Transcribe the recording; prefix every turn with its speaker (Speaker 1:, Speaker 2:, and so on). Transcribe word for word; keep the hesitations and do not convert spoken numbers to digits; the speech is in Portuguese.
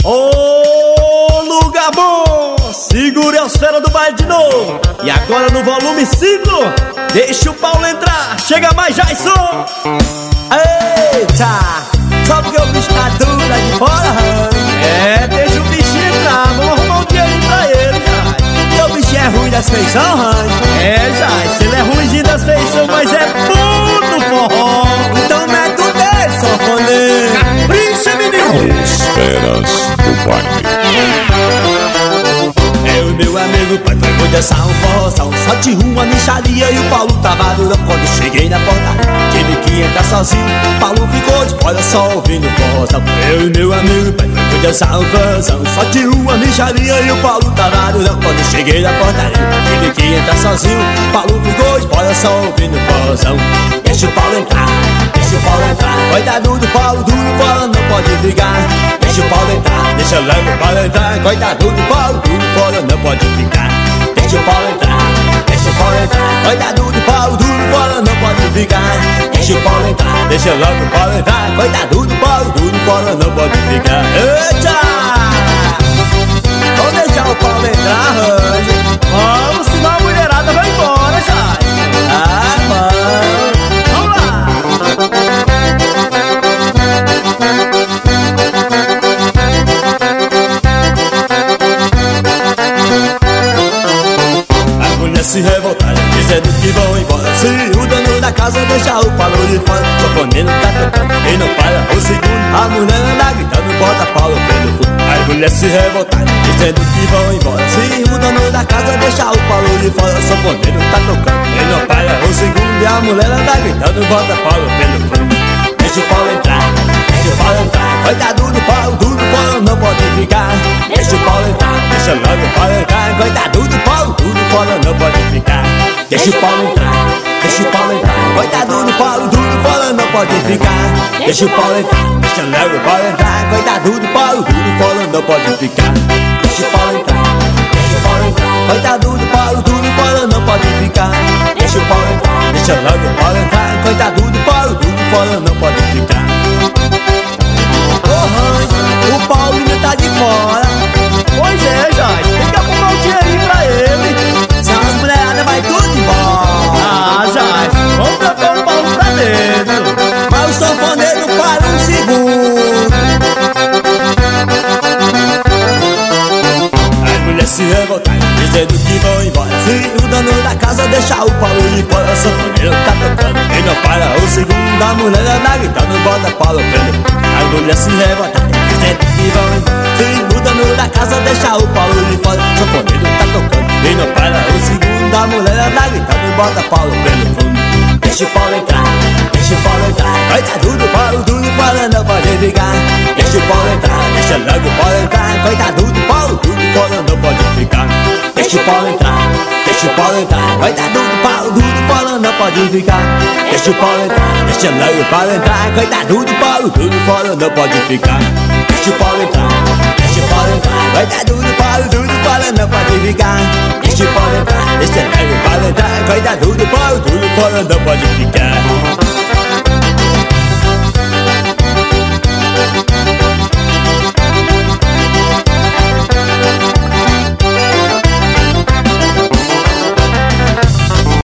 Speaker 1: Ô, lugar bom! Segure a esfera do baile de novo. E agora no volume cinco, deixa o Paulo entrar. Chega mais, Jason!
Speaker 2: Eita! Só porque o bicho tá duro aí de fora.
Speaker 1: É, deixa o bichinho entrar. Vamos arrumar um dinheirinho pra ele, Jai.
Speaker 2: E o bichinho é ruim das feições, Randy.
Speaker 1: É, Jai, se ele é ruimzinho das feições, mas é bom no forró.
Speaker 2: Então mete o dedo, sanfoneiro.
Speaker 1: Capricha, menino!
Speaker 3: Esferas do baile.
Speaker 2: Eu e meu amigo pai foi dançar um forrozão. Só tinha uma mixaria e o Paulo tava durão. Quando cheguei na porta, tive que entrar sozinho. O Paulo ficou de fora só ouvindo forrozão. Eu e meu amigo pai foi dançar um forrozão. Só tinha uma mixaria e o Paulo tava durão. Quando cheguei na portaria, tive que entrar sozinho. O Paulo ficou de fora só ouvindo forrozão. Deixa o Paulo entrar, deixa o Paulo entrar. Coitado do Paulo, duro fora não pode brigar. Deixa o Paulo entrar, deixa logo o Paulo entrar. Coitado do Paulo, duro fora não pode ficar. Deixa o Paulo entrar, deixa o Paulo entrar. Coitado do Paulo, duro fora não pode ficar. Deixa o Paulo entrar, deixa logo o Paulo entrar. Coitado do Paulo, duro fora não pode ficar. Eita! Vamos deixar o Paulo entrar, Randy.
Speaker 1: Vamos, senão a mulherada vai embora, Jai.
Speaker 2: Ah, mano.
Speaker 1: Vamos lá!
Speaker 2: As mulheres se revoltaram, dizendo que vão embora. Se o dono da casa deixa o Paulo de fora, o sanfoneiro tá tocando e não para o segundo. A mulher anda gritando, bota Paulo pelo fundo. As mulheres se revoltaram, dizendo que vão embora. Se o dono da casa deixa o Paulo de fora, o sanfoneiro tá tocando e não para o segundo. E a mulher anda gritando, bota Paulo pelo fundo. Deixa o Paulo entrar, deixa o Paulo entrar. Coitado do Paulo, duro fora não pode ficar. Deixa o Paulo entrar, deixa logo o Paulo entrar. Coitado do Paulo, duro fora não pode ficar. Deixa o Paulo entrar, deixa o Paulo entrar. Coitado do Paulo, duro fora não pode ficar. Deixa o Paulo entrar, deixa logo o Paulo entrar. Coitado do Paulo, duro fora não pode ficar. Deixa o Paulo entrar, deixa o Paulo entrar. Coitado do Paulo, duro fora não pode ficar. Deixa o Paulo entrar, deixa logo o Paulo entrar. Coitado do Paulo, duro fora não pode ficar. Ô Randy, o Paulo ainda tá de fora.
Speaker 1: Pois é, Jai, tem que arrumar um dinheirinho pra ele.
Speaker 2: Se as mulheradas vai tudo embora.
Speaker 1: Ah, Jai, vamos trocar o Paulo pra dentro.
Speaker 2: Mas o sanfoneiro para um segundo. As mulheres se revoltaram, dizendo que vão embora. Se o dono da casa deixar o Paulo de fora, o sanfoneiro tá tocando e não para o segundo. A mulher anda gritando, bota Paulo pelo. As mulheres se revoltaram, dizendo que vão embora. Se o dono da casa deixar o Paulo de fora, o sanfoneiro tá tocando e não para o segundo. A mulher anda gritando, bota Paulo pelo fundo. Deixa o Paulo entrar, deixa o Paulo entrar. Coitado do Paulo, duro fora não pode ficar. Deixa o Paulo entrar, deixa logo o Paulo entrar. Coitado do Paulo, duro fora não pode ficar. Deixa o Paulo entrar, deixa o Paulo entrar. Coitado do Paulo, duro fora não pode ficar. Deixa o Paulo entrar, deixa logo o Paulo entrar. Coitado do Paulo, duro fora não pode ficar. Deixa o Paulo entrar, deixa o Paulo entrar. Coitado do Paulo, duro fora não pode ficar. Deixa o Paulo entrar, deixa logo o Paulo entrar. Coitado do Paulo, duro fora não pode ficar.